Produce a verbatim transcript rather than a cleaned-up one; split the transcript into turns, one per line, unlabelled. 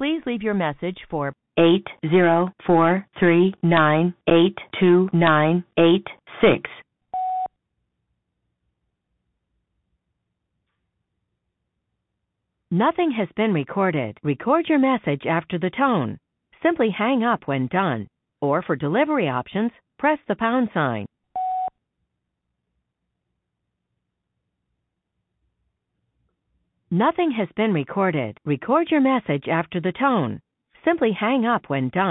Please leave your message for eight zero four three nine eight two nine eight six. Nothing has been recorded. Record your message after the tone. Simply hang up when done. Or for delivery options, press the pound sign. Nothing has been recorded. Record your message after the tone. Simply hang up when done.